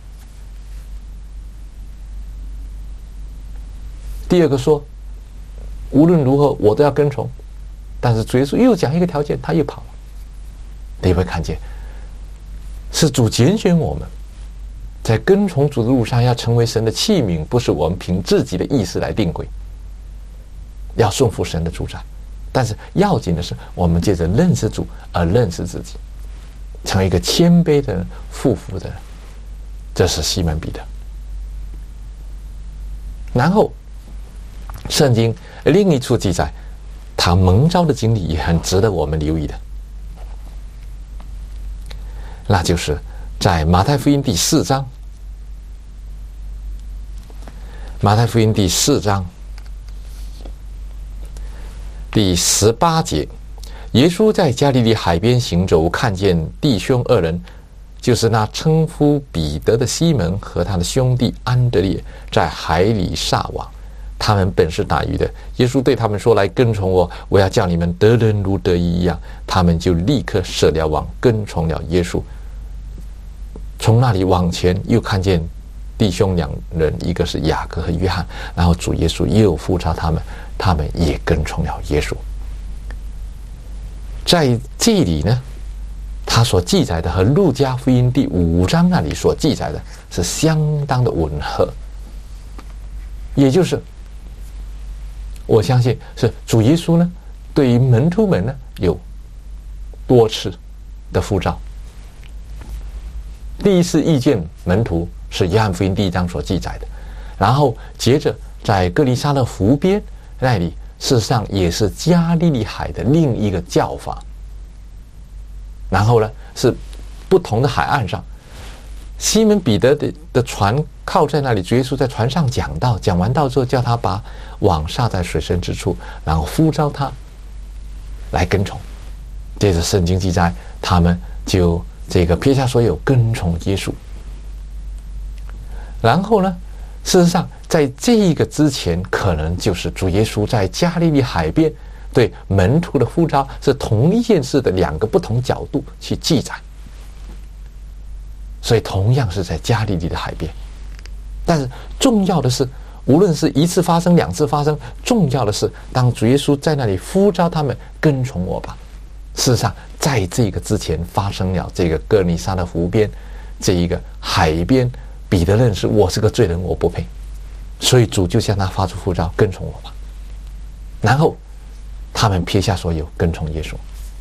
第二个说，无论如何我都要跟从，但是主耶稣又讲一个条件，他又跑了。你会看见，是主拣选我们，在跟从主的路上要成为神的器皿，不是我们凭自己的意识来定规，要顺服神的主宰。但是要紧的是，我们借着认识主而认识自己，成为一个谦卑的人、负负的人。这是西门彼得。然后圣经另一处记载，他蒙召的经历也很值得我们留意的，那就是在马太福音第4章。马太福音第4章第18节，耶稣在加利利海边行走，看见弟兄2人，就是那称呼彼得的西门和他的兄弟安德烈，在海里撒网，他们本是打鱼的。耶稣对他们说，来跟从我，我要叫你们得人如得鱼一样。他们就立刻舍了网，跟从了耶稣。从那里往前又看见弟兄2人，一个是雅各和约翰，然后主耶稣又呼召他们，他们也跟从了耶稣。在这里呢，他所记载的和路加福音第5章那里所记载的是相当的吻合，也就是我相信是主耶稣呢对于门徒们呢有多次的呼召。第一次遇见门徒是约翰福音第1章所记载的，然后接着在哥尼撒勒湖边那里，事实上也是加利利海的另一个叫法。然后呢，是不同的海岸上，西门彼得的船靠在那里，主耶稣在船上讲道，讲完道之后，叫他把网撒在水深之处，然后呼召他来跟从。接着圣经记载，他们就撇下所有跟从耶稣。然后呢，事实上在这个之前，可能就是主耶稣在加利利海边对门徒的呼召，是同一件事的两个不同角度去记载。所以同样是在加利利的海边，但是重要的是，无论是一次发生两次发生，重要的是当主耶稣在那里呼召他们跟从我吧。事实上在这个之前发生了这个哥尼撒的湖边这一个海边，彼得认识我是个罪人，我不配，所以主就向他发出呼召，跟从我吧。然后他们撇下所有跟从耶稣。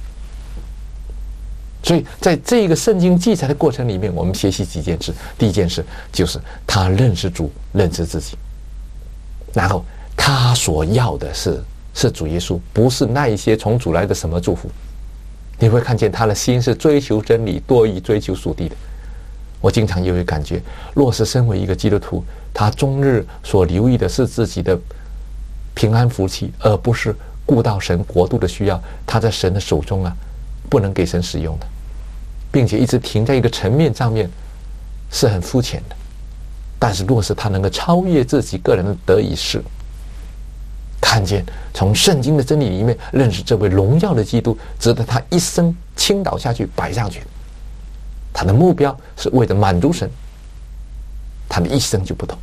所以在这个圣经记载的过程里面，我们学习几件事。第一件事就是他认识主，认识自己，然后他所要的是主耶稣，不是那一些从主来的什么祝福。你会看见他的心是追求真理多于追求属地的。我经常也会感觉，若是身为一个基督徒，他终日所留意的是自己的平安福气，而不是顾到神国度的需要，他在神的手中不能给神使用的，并且一直停在一个层面上面，是很肤浅的。但是若是他能够超越自己个人的得与失，看见从圣经的真理里面认识这位荣耀的基督，值得他一生倾倒下去摆上去，他的目标是为了满足神，他的一生就不同。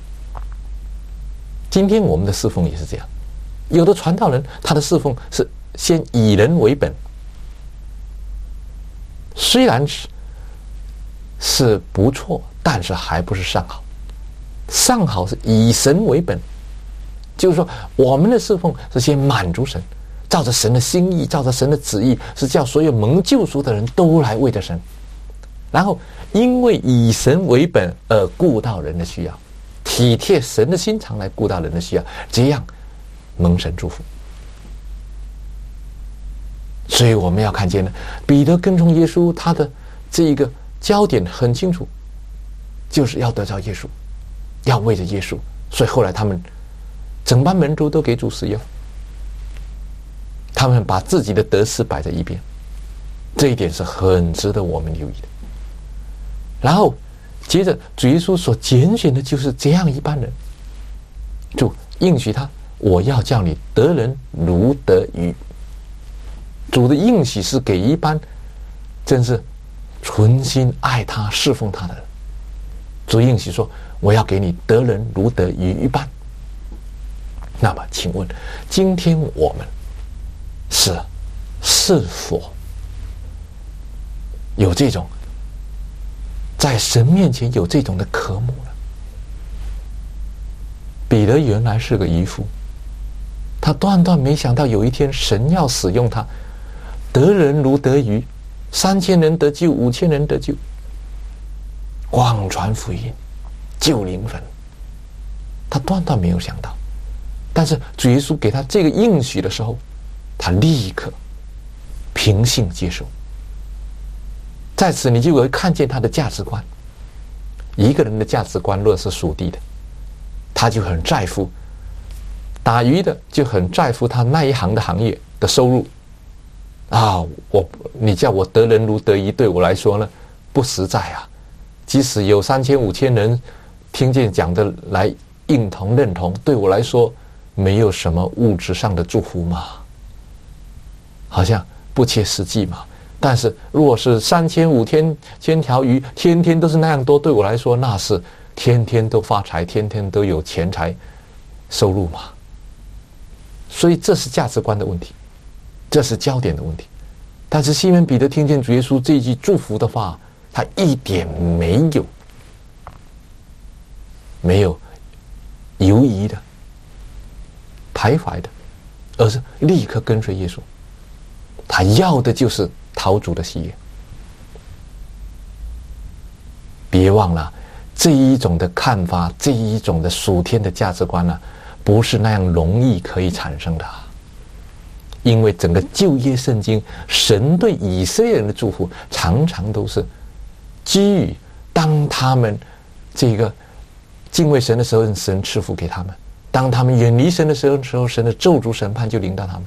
今天我们的侍奉也是这样，有的传道人他的侍奉是先以人为本，虽然是不错，但是还不是上好。上好是以神为本，就是说我们的侍奉是先满足神，照着神的心意，照着神的旨意，是叫所有蒙救赎的人都来为着神，然后因为以神为本而顾到人的需要，体贴神的心肠来顾到人的需要，这样蒙神祝福。所以我们要看见呢，彼得跟从耶稣，他的这一个焦点很清楚，就是要得着耶稣，要为着耶稣。所以后来他们整班门徒都给主使用，他们把自己的得失摆在一边，这一点是很值得我们留意的。然后接着主耶稣所拣选的就是这样一般人，主应许他，我要叫你得人如得鱼。主的应许是给一般真是存心爱他侍奉他的人。主应许说，我要给你得人如得鱼一般。那么请问今天我们是否有这种在神面前有这种的渴慕呢？彼得原来是个渔夫，他断没想到有一天神要使用他，得人如得鱼，3000人得救，5000人得救，广传福音，救灵魂，他断没有想到。但是主耶稣给他这个应许的时候，他立刻凭信接受。在此你就会看见他的价值观。一个人的价值观若是属地的，他就很在乎，打鱼的就很在乎他那一行的行业的收入你叫我得人如得鱼，对我来说呢不实在啊。即使有3000、5000人听见讲的来认同，对我来说没有什么物质上的祝福嘛，好像不切实际嘛。但是如果是3000、5000条鱼，天天都是那样多，对我来说那是天天都发财，天天都有钱财收入嘛。所以这是价值观的问题，这是焦点的问题。但是西门彼得听见主耶稣这一句祝福的话，他一点没有犹疑的徘徊的，而是立刻跟随耶稣。他要的就是讨主的喜悦。别忘了这一种的看法，这一种的属天的价值观不是那样容易可以产生的。因为整个旧约圣经，神对以色列人的祝福常常都是基于当他们这个敬畏神的时候，神赐福给他们；当他们远离神的时候，神的咒诅审判就临到他们。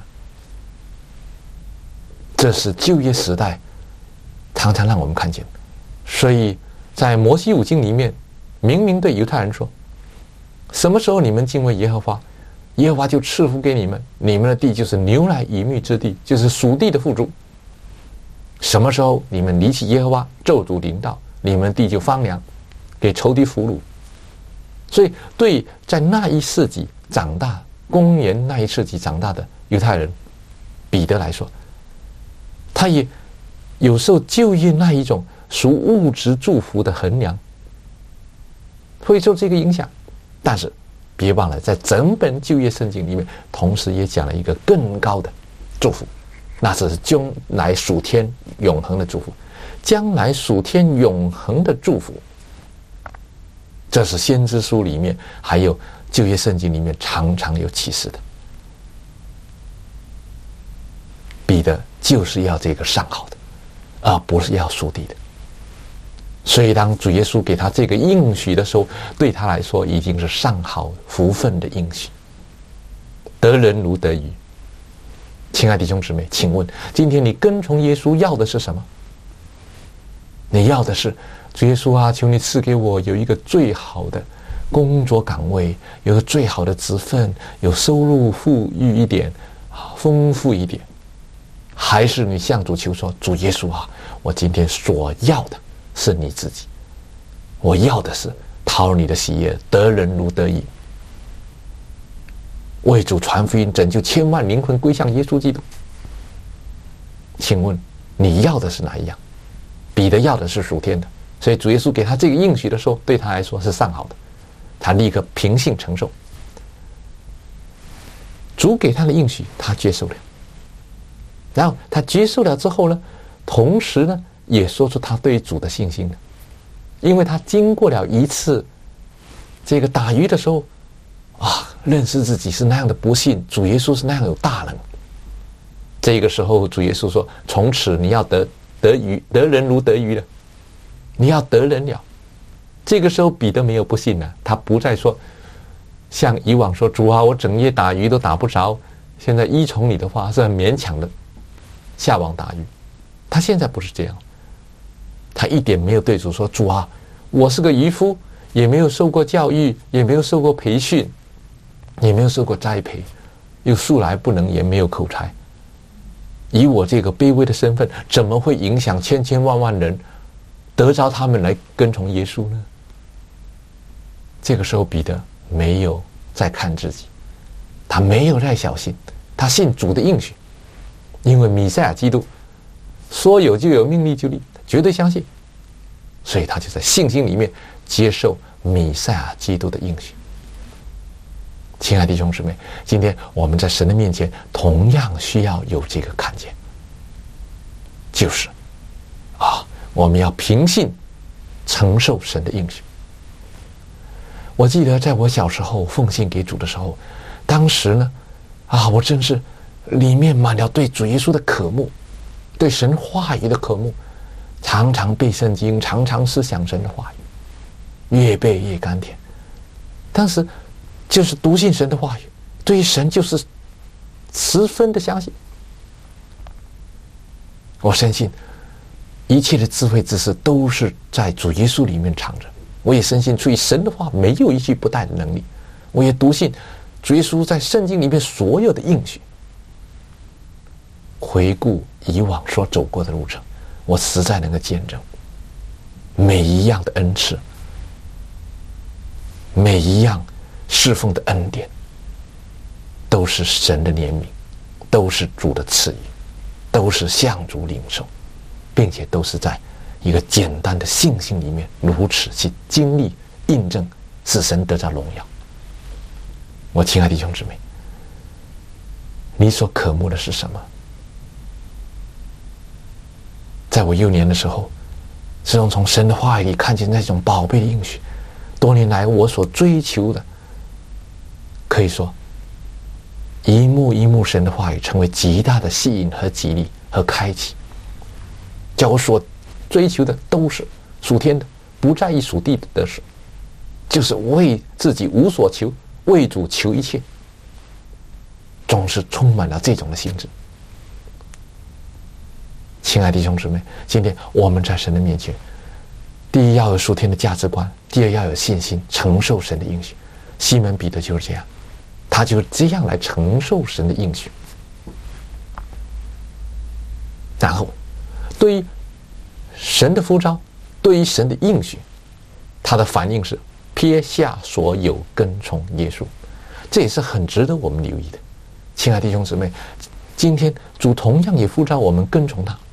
这是旧约时代常常让我们看见。所以在摩西五经里面，明明对犹太人说，什么时候你们敬畏耶和华，耶和华就赐福给你们，你们的地就是牛奶与蜜之地，就是属地的富足。什么时候你们离弃耶和华，咒诅临到，你们的地就荒凉，给仇敌俘虏。所以对在那一世纪长大，公元那一世纪长大的犹太人彼得来说，他也有受旧约那一种属物质祝福的衡量，会受这个影响。但是别忘了，在整本旧约圣经里面，同时也讲了一个更高的祝福，那是将来属天永恒的祝福。将来属天永恒的祝福，这是先知书里面还有旧约圣经里面常常有启示的。彼得就是要这个上好的，而不是要属地的。所以当主耶稣给他这个应许的时候，对他来说已经是上好福分的应许，得人如得鱼。亲爱的弟兄姊妹，请问今天你跟从耶稣要的是什么？你要的是主耶稣啊，求你赐给我有一个最好的工作岗位，有个最好的职分，有收入富裕一点，丰富一点。还是你向主求说，主耶稣啊，我今天所要的是你自己，我要的是讨你的喜悦，得人如得鱼，为主传福音，拯救千万灵魂归向耶稣基督。请问你要的是哪一样？彼得要的是属天的，所以主耶稣给他这个应许的时候，对他来说是上好的，他立刻平信承受。主给他的应许，他接受了。然后他接受了之后呢，同时呢，也说出他对主的信心了，因为他经过了一次这个打鱼的时候认识自己是那样的不幸，主耶稣是那样有大能。这个时候主耶稣说，从此你要得人如得鱼了，你要得人了。这个时候彼得没有不信了，他不再说像以往说，主啊，我整夜打鱼都打不着，现在依从你的话是很勉强的下网打鱼。他现在不是这样，他一点没有对主说，主啊，我是个渔夫，也没有受过教育，也没有受过培训，也没有受过栽培，又素来不能言，没有口才，以我这个卑微的身份，怎么会影响千千万万人得着他们来跟从耶稣呢？这个时候彼得没有再看自己，他没有再小信，他信主的应许，因为弥赛亚基督说有就有，命立就立，绝对相信，所以他就在信心里面接受弥赛亚基督的应许。亲爱的弟兄姊妹，今天我们在神的面前同样需要有这个看见，就是我们要凭信承受神的应许。我记得在我小时候奉献给主的时候，当时呢我真是里面满了对主耶稣的渴慕，对神话语的渴慕，常常背圣经，常常思想神的话语，越背越甘甜。当时就是笃信神的话语，对于神就是十分的相信。我深信一切的智慧知识都是在主耶稣里面藏着。我也深信出于神的话没有一句不带的能力。我也笃信主耶稣在圣经里面所有的应许。回顾以往所走过的路程，我实在能够见证每一样的恩赐，每一样侍奉的恩典，都是神的怜悯，都是主的赐予，都是向主领受，并且都是在一个简单的信心里面如此去经历印证，使神得着荣耀。我亲爱的弟兄姊妹，你所渴慕的是什么？在我幼年的时候，自从从神的话语里看见那种宝贝的应许，多年来我所追求的，可以说一幕一幕神的话语成为极大的吸引和激励和开启，叫我所追求的都是属天的，不在意属地的事。 就是为自己无所求，为主求一切，总是充满了这种的性质。亲爱的弟兄姊妹，今天我们在神的面前，第一要有属天的价值观，第二要有信心，承受神的应许。西门彼得就是这样，他就这样来承受神的应许。然后对于神的呼召，对于神的应许，他的反应是撇下所有，跟从耶稣。这也是很值得我们留意的。亲爱的弟兄姊妹，今天主同样也呼召我们跟从他。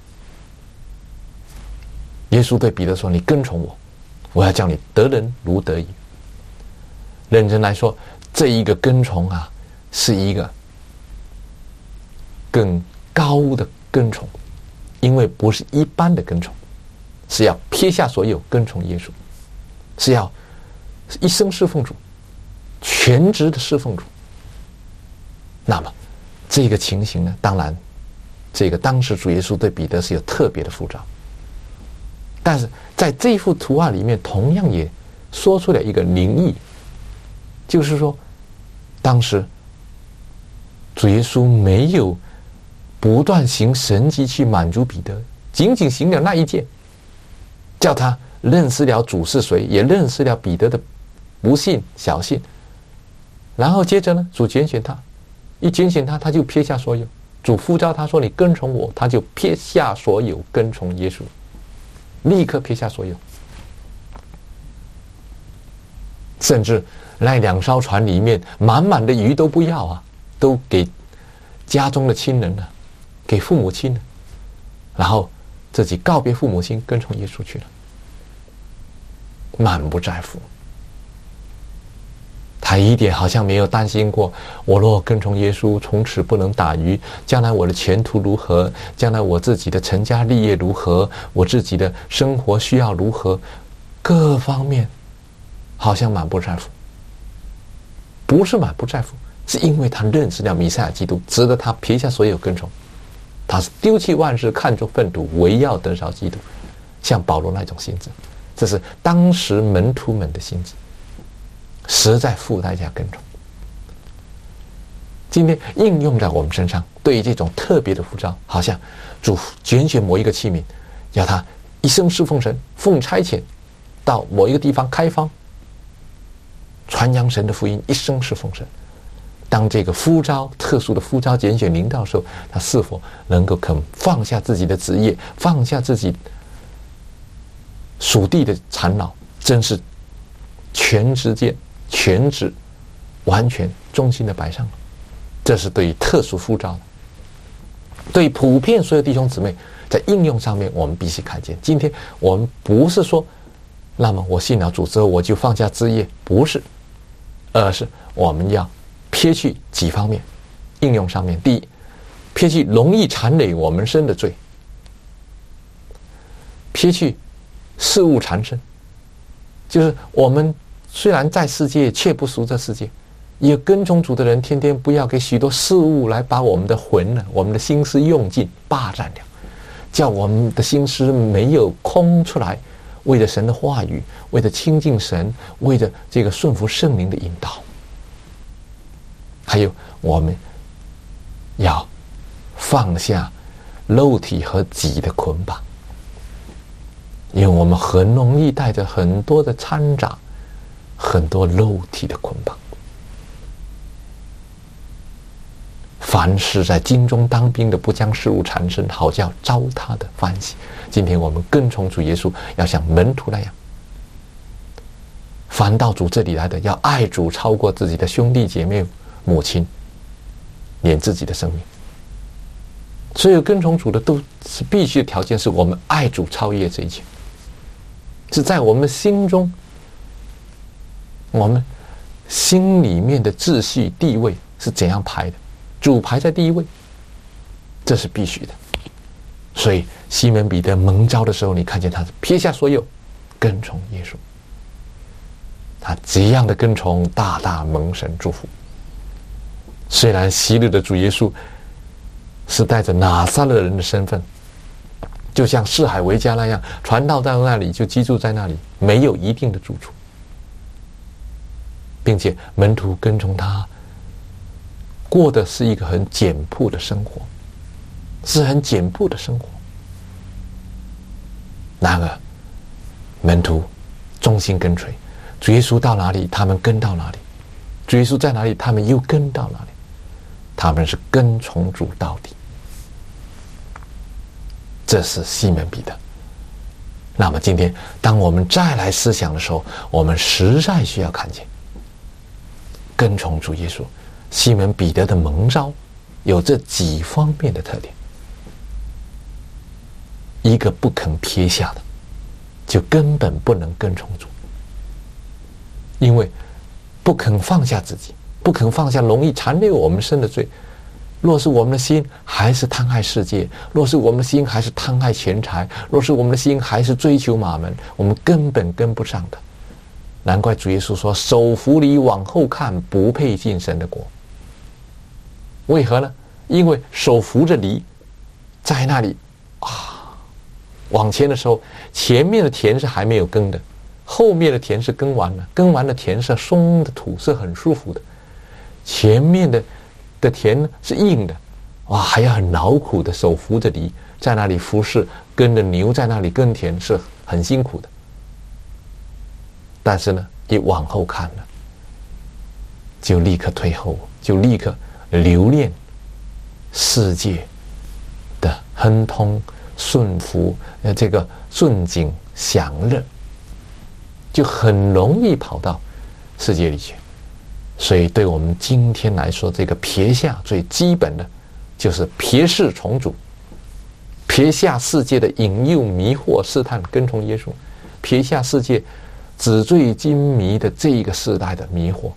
耶稣对彼得说：“你跟从我，我要叫你得人如得鱼。”认真来说，这一个跟从啊，是一个更高的跟从，因为不是一般的跟从，是要撇下所有跟从耶稣，是要一生侍奉主，全职的侍奉主。那么这个情形呢，当然这个当时主耶稣对彼得是有特别的呼召，但是在这幅图画里面同样也说出了一个灵意，就是说当时主耶稣没有不断行神迹去满足彼得，仅仅行了那一件，叫他认识了主是谁，也认识了彼得的不信小信。然后接着呢，主拣选他，一拣选他，他就撇下所有。主呼召他说：“你跟从我。”他就撇下所有，跟从耶稣，立刻撇下所有。甚至那2艘船里面满满的鱼都不要啊，都给家中的亲人了，给父母亲了，然后自己告别父母亲，跟从耶稣去了，满不在乎。他一点好像没有担心过，我若跟从耶稣，从此不能打鱼，将来我的前途如何，将来我自己的成家立业如何，我自己的生活需要如何，各方面好像满不在乎。不是满不在乎，是因为他认识了弥赛亚基督，值得他撇下所有跟从。他是丢弃万事，看作粪土，唯要得着基督，像保罗那种心智。这是当时门徒们的心智，实在付代价跟从。今天应用在我们身上，对于这种特别的呼召，好像主拣选某一个器皿，要他一生侍奉神，奉差遣到某一个地方开荒，传扬神的福音，一生侍奉神。当这个呼召，特殊的呼召拣选临到的时候，他是否能够肯放下自己的职业，放下自己属地的缠绕，真是全职完全忠心的摆上了。这是对于特殊呼召的。对于普遍所有弟兄姊妹，在应用上面我们必须看见，今天我们不是说那么我信了主之后我就放下职业，不是，而是我们要撇去几方面。应用上面，第一，撇去容易缠累我们身的罪，撇去事物缠身，就是我们虽然在世界，却不属这世界。也跟从主的人，天天不要给许多事物来把我们的魂呢，我们的心思用尽，霸占了，叫我们的心思没有空出来，为了神的话语，为了亲近神，为了这个顺服圣灵的引导。还有，我们要放下肉体和己的捆绑，因为我们很容易带着很多的掺杂，很多肉体的捆绑。凡是在京中当兵的，不将事物缠身，好叫招他的欢喜。今天我们跟从主耶稣，要像门徒那样，凡到主这里来的，要爱主超过自己的兄弟姐妹、母亲，连自己的生命。所有跟从主的都是必须的条件，是我们爱主超越这一切，是在我们心中，我们心里面的秩序地位是怎样排的。主排在第一位，这是必须的。所以西门彼得蒙召的时候，你看见他是撇下所有，跟从耶稣。他这样的跟从，大大蒙神祝福。虽然昔日的主耶稣是带着拿撒勒人的身份，就像四海为家那样，传道到那里就居住在那里，没有一定的住处。 并且门徒跟从他，过的是一个很简朴的生活，是很简朴的生活。然而门徒忠心跟随主耶稣，到哪里他们跟到哪里，主耶稣在哪里他们又跟到哪里，他们是跟从主到底。这是西门彼得。那么今天当我们再来思想的时候，我们实在需要看见跟从主耶稣，西门彼得的蒙召有这几方面的特点。一个不肯撇下的，就根本不能跟从主，因为不肯放下自己，不肯放下容易缠累我们身的罪。若是我们的心还是贪爱世界，若是我们的心还是贪爱钱财，若是我们的心还是追求马门，我们根本跟不上的。难怪主耶稣说，手扶犁往后看，不配进神的国。为何呢？因为手扶着犁在那里往前的时候，前面的田是还没有耕的，后面的田是耕完了，耕完的田是松的土，是很舒服的。前面的田呢是硬的，还要很劳苦的手扶着犁在那里服侍，跟着牛在那里耕田是很辛苦的。但是呢，一往后看了，就立刻退后，就立刻留恋世界的亨通顺服，这个顺境享乐，就很容易跑到世界里去。所以对我们今天来说，这个撇下最基本的就是撇世从主，撇下世界的引诱迷惑试探，跟从耶稣，撇下世界纸醉金迷的这一个世代的迷惑，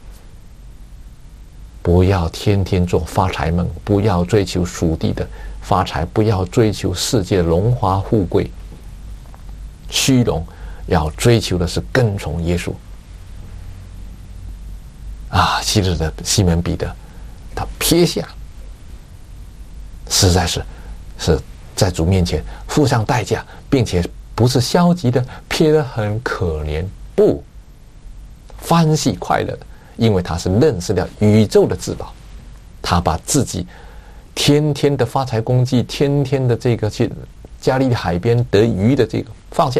不要天天做发财梦，不要追求属地的发财，不要追求世界的荣华富贵虚荣，要追求的是跟从耶稣。昔日的西门彼得，他撇下，实在是在主面前付上代价，并且不是消极的撇得很可怜，不，欢喜快乐的，因为他是认识了宇宙的至宝，他把自己天天的发财功绩，天天的这个去加利利海边得鱼的这个放下，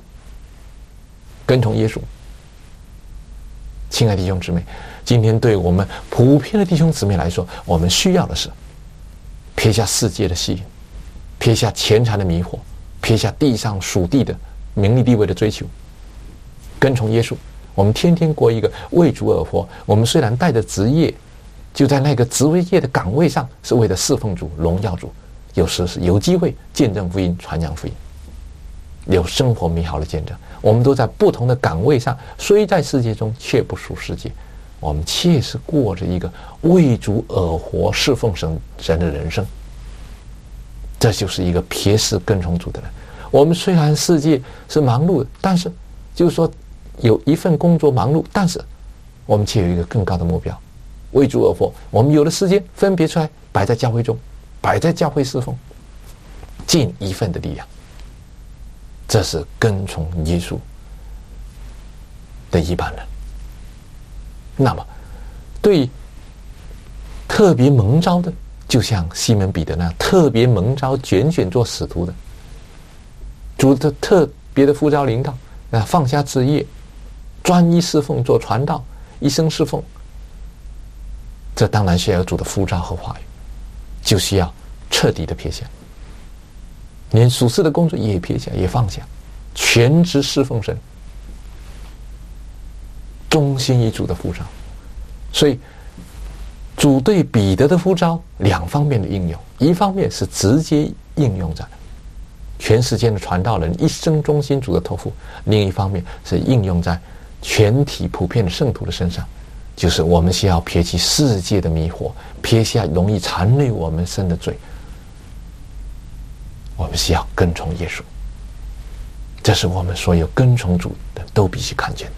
跟从耶稣。亲爱的弟兄姊妹，今天对我们普遍的弟兄姊妹来说，我们需要的是撇下世界的吸引，撇下钱财的迷惑，撇下地上属地的名利地位的追求，跟从耶稣。我们天天过一个为主而活，我们虽然带着职业，就在那个职业的岗位上，是为了侍奉主、荣耀主，有时是有机会见证福音、传扬福音，有生活美好的见证。我们都在不同的岗位上，虽在世界中，却不属世界。我们切是过着一个为主而活、侍奉神的人生。这就是一个撇世跟从主的人。我们虽然世界是忙碌的，但是就是说有一份工作忙碌，但是我们却有一个更高的目标，为主而活。我们有的时间分别出来，摆在教会中，摆在教会侍奉，尽一份的力量。这是跟从耶稣的一般人。那么对特别蒙召的，就像西门彼得那样特别蒙召拣选做使徒的，主的特别的呼召领导，放下职业，专一侍奉，做传道，一生侍奉。这当然需要主的呼召和话语，就需要彻底的撇下，连属世的工作也撇下，也放下，全职侍奉神，忠心于主的呼召。所以主对彼得的呼召两方面的应用，一方面是直接应用在全世界的传道人一生忠心主的托付，另一方面是应用在全体普遍的圣徒的身上，就是我们需要撇弃世界的迷惑，撇下容易缠累我们身的罪，我们需要跟从耶稣。这是我们所有跟从主的都必须看见的。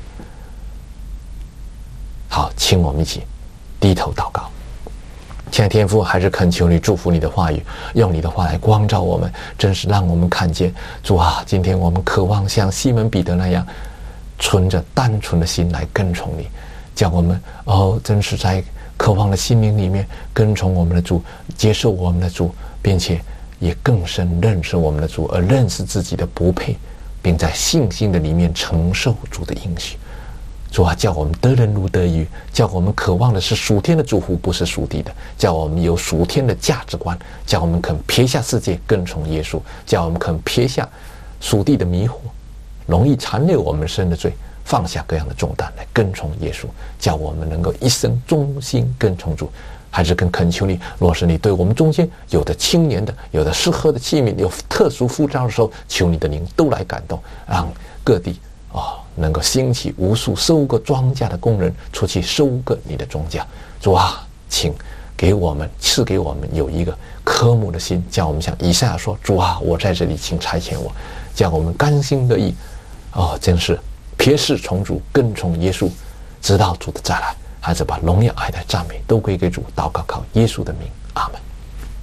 好，请我们一起低头祷告。亲爱的天父，还是恳求你祝福你的话语，用你的话来光照我们，真是让我们看见主啊，今天我们渴望像西门彼得那样存着单纯的心来跟从你。 叫我们真是在渴望的心灵里面跟从我们的主，接受我们的主，并且也更深认识我们的主，而认识自己的不配，并在信心的里面承受主的应许。主啊，叫我们得人如得鱼，叫我们渴望的是属天的祝福，不是属地的，叫我们有属天的价值观，叫我们肯撇下世界跟从耶稣，叫我们肯撇下属地的迷惑，容易缠累我们身的罪，放下各样的重担来跟从耶稣，叫我们能够一生忠心跟从主。还是更恳求你，若是你对我们中间有的青年的，有的适合的器皿，有特殊呼召的时候，求你的灵都来感动，让各地能够兴起无数收割庄稼的工人出去收割你的庄稼。主啊，请赐给我们有一个渴慕的心，叫我们像以赛亚说，主啊，我在这里，请差遣我，叫我们甘心乐意真是撇世从主，跟从耶稣，直到主的再来。还是把荣耀、爱的赞美都归给主。祷告靠耶稣的名，阿们。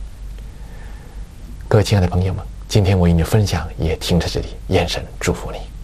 各位亲爱的朋友们，今天我与你的分享也停在这里，愿神祝福你。